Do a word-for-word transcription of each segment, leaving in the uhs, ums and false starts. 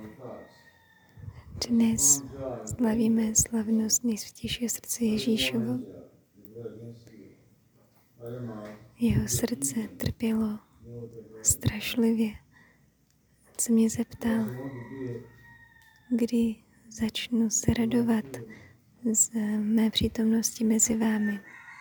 Dnes slavíme slavnost nejsvětějšího srdce Ježíšovo. Jeho srdce trpělo strašlivě. On se mě zeptal, kdy začnu se radovat z mé přítomnosti mezi vámi.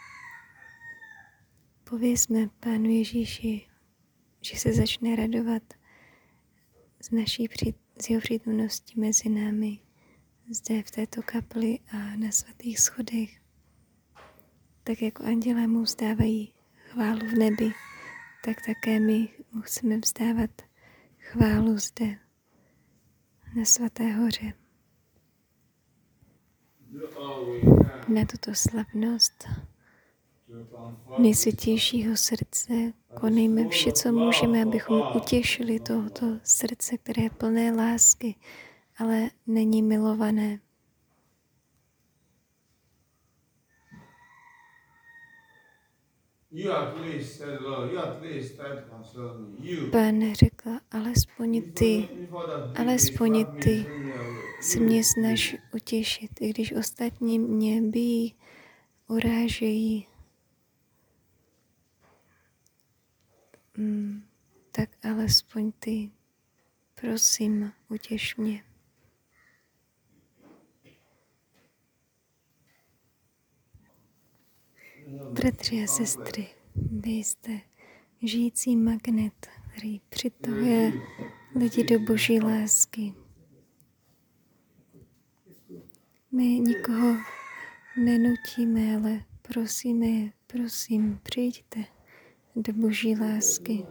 Povězme Pánu Ježíši, že se začne radovat z, naší, z jeho přítomnosti mezi námi, zde v této kapli a na svatých schodech. Tak jako andělé mu vzdávají chválu v nebi, tak také my mu chceme vzdávat chválu zde na svaté hoře. Na tuto slavnost nejsvětějšího srdce konejme vše, co můžeme, abychom utěšili tohoto srdce, které je plné lásky, ale není milované. Pán řekl, alespoň ty, alespoň ty se mě snaž utěšit, i když ostatní mě bijí, urážejí, hmm, tak alespoň ty, prosím, utěš mě. Bratři a sestry, vy jste žijící magnet, který přitahuje lidi do Boží lásky. My nikoho nenutíme, ale prosíme je, prosím, přijďte do Boží lásky.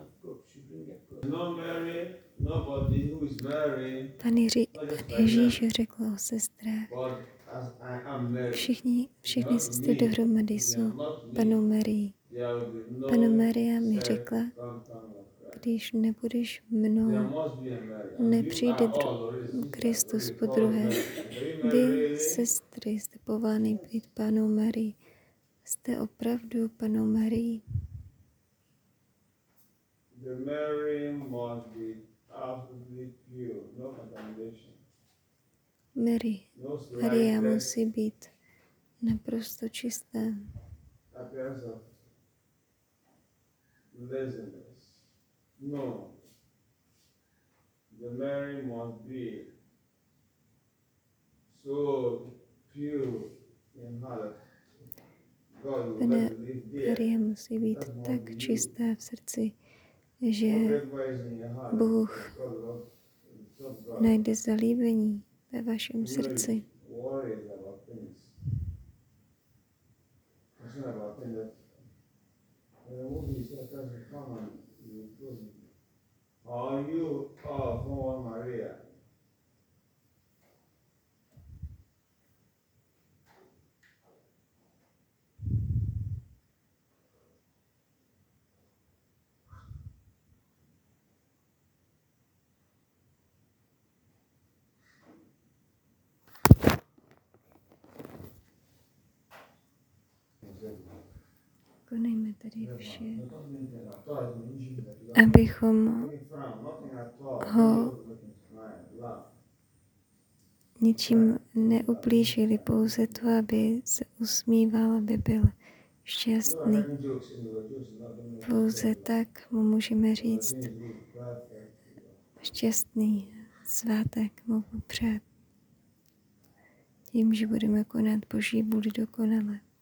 Pan, Ježí, pan Ježíš řekl o sestrách, Všichni, všechny sestry dohromady jsou Pannou Marií. Panna Maria mi řekla, když nebudeš mnou, nepřijde dru- Kristus po druhé. Vy, sestry, jste povolány být Pannou Marií. Jste opravdu Pannou Marií. Mary, Maria musí být naprosto čistá. No. The Mary must be so pure in heart. Pana Maria musí být tak čistá v srdci, že Bůh najde zalíbení ve vašem srdci. Are you are for Maria? Konejme tady vše, abychom ho ničím neublížili, pouze to, aby se usmíval, aby byl šťastný. Pouze tak mu můžeme říct šťastný svátek mu popřát. Tím, že budeme konat Boží vůli dokonale.